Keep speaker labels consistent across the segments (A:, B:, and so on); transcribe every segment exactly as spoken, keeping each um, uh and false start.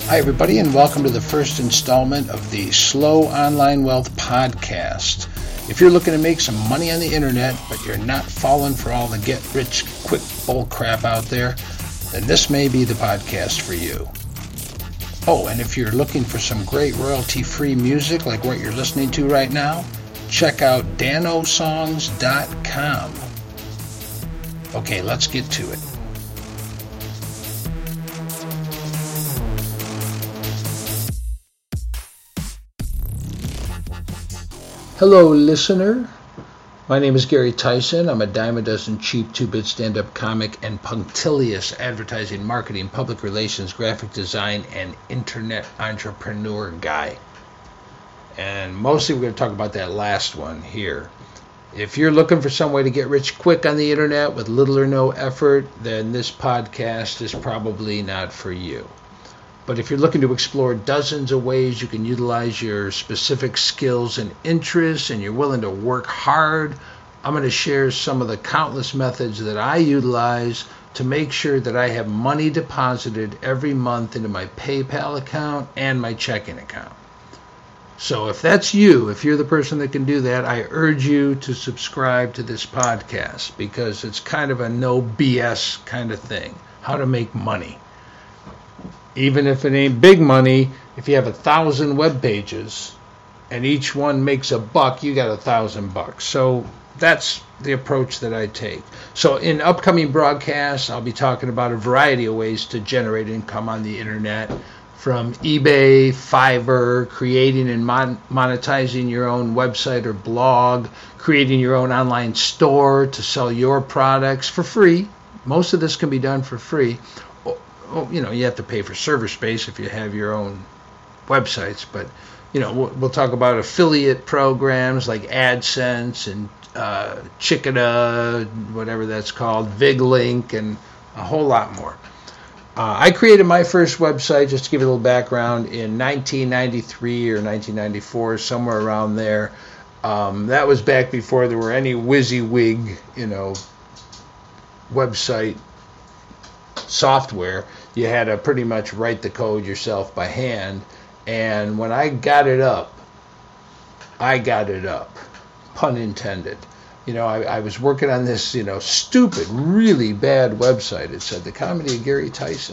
A: Hi, everybody, and welcome to the first installment of the Slow Online Wealth Podcast. If you're looking to make some money on the internet, but you're not falling for all the get-rich-quick bull crap out there, then this may be the podcast for you. Oh, and if you're looking for some great royalty-free music like what you're listening to right now, check out dano songs dot com. Okay, let's get to it. Hello, listener. My name is Gary Tyson. I'm a dime a dozen cheap two-bit stand-up comic and punctilious advertising, marketing, public relations, graphic design, and internet entrepreneur guy. And mostly we're going to talk about that last one here. If you're looking for some way to get rich quick on the internet with little or no effort, then this podcast is probably not for you. But if you're looking to explore dozens of ways you can utilize your specific skills and interests, and you're willing to work hard, I'm going to share some of the countless methods that I utilize to make sure that I have money deposited every month into my PayPal account and my checking account. So if that's you, if you're the person that can do that, I urge you to subscribe to this podcast, because it's kind of a no B S kind of thing, how to make money. Even if it ain't big money, if you have a thousand web pages and each one makes a buck, you got a thousand bucks. So that's the approach that I take. So in upcoming broadcasts, I'll be talking about a variety of ways to generate income on the internet, from eBay, Fiverr, creating and mon- monetizing your own website or blog, creating your own online store to sell your products for free. Most of this can be done for free. Well, you know, you have to pay for server space if you have your own websites, but, you know, we'll, we'll talk about affiliate programs like AdSense and uh, Chickada, whatever that's called, VigLink, and a whole lot more. Uh, I created my first website, just to give you a little background, in nineteen ninety-three or nineteen ninety-four, somewhere around there. Um, that was back before there were any WYSIWYG, you know, website software. You had to pretty much write the code yourself by hand. And when I got it up, I got it up, pun intended. You know, I, I was working on this, you know, stupid, really bad website. It said the comedy of Gary Tyson.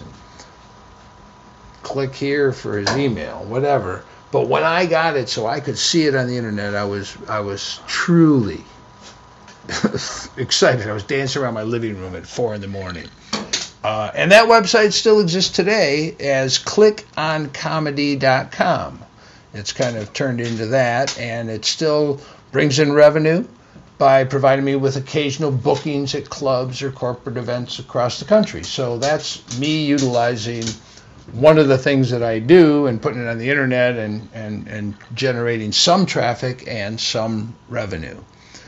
A: Click here for his email, whatever. But when I got it so I could see it on the internet, I was I was truly excited. I was dancing around my living room at four in the morning. Uh, and that website still exists today as click on comedy dot com. It's kind of turned into that, and it still brings in revenue by providing me with occasional bookings at clubs or corporate events across the country. So that's me utilizing one of the things that I do and putting it on the internet and, and, and generating some traffic and some revenue.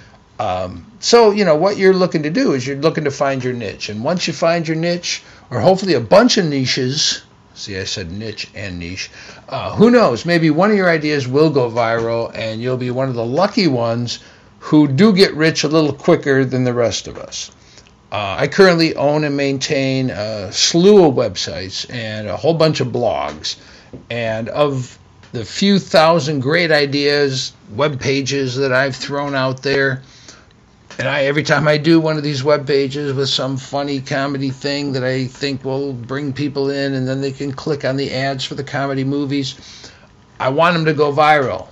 A: Um, so, you know, what you're looking to do is you're looking to find your niche. And once you find your niche, or hopefully a bunch of niches, see, I said niche and niche, uh, who knows, maybe one of your ideas will go viral and you'll be one of the lucky ones who do get rich a little quicker than the rest of us. Uh, I currently own and maintain a slew of websites and a whole bunch of blogs. And of the few thousand great ideas, web pages that I've thrown out there, and I, every time I do one of these web pages with some funny comedy thing that I think will bring people in and then they can click on the ads for the comedy movies, I want them to go viral.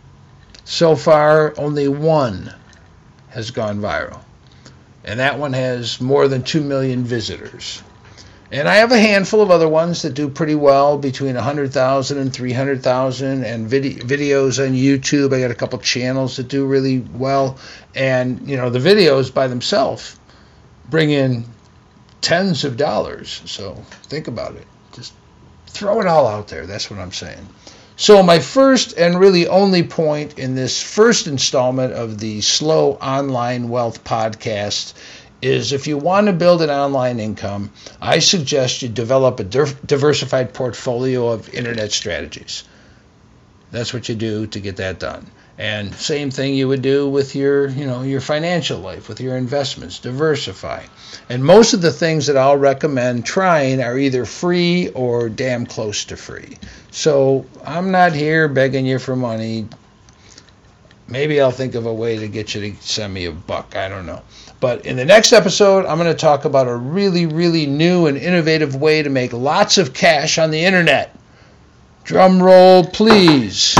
A: So far, only one has gone viral. And that one has more than two million visitors. And I have a handful of other ones that do pretty well, between one hundred thousand and three hundred thousand, and vid- videos on YouTube. I got a couple channels that do really well. And, you know, the videos by themselves bring in tens of dollars. So think about it. Just throw it all out there. That's what I'm saying. So my first and really only point in this first installment of the Slow Online Wealth Podcast is, if you want to build an online income, I suggest you develop a diversified portfolio of internet strategies. That's what you do to get that done. And same thing you would do with your, you know, your financial life, with your investments. Diversify. And most of the things that I'll recommend trying are either free or damn close to free. So I'm not here begging you for money. Maybe I'll think of a way to get you to send me a buck. I don't know. But in the next episode, I'm going to talk about a really, really new and innovative way to make lots of cash on the internet. Drum roll, please.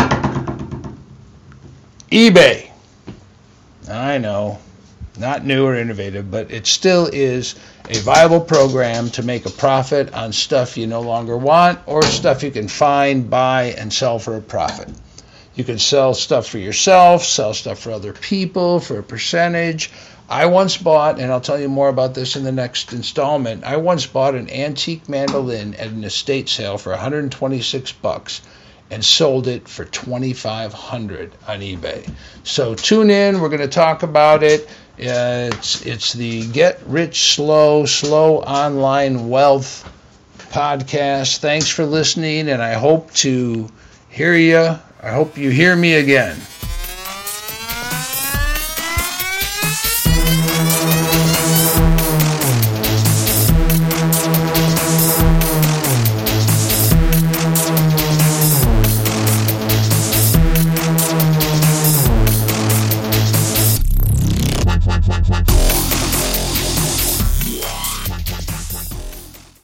A: eBay. I know, not new or innovative, but it still is a viable program to make a profit on stuff you no longer want or stuff you can find, buy, and sell for a profit. You can sell stuff for yourself, sell stuff for other people for a percentage. I once bought, and I'll tell you more about this in the next installment, I once bought an antique mandolin at an estate sale for one hundred twenty-six bucks and sold it for twenty-five hundred on eBay. So tune in, we're going to talk about it. Uh, it's, it's the Get Rich Slow, Slow Online Wealth podcast. Thanks for listening, and I hope to hear you. I hope you hear me again.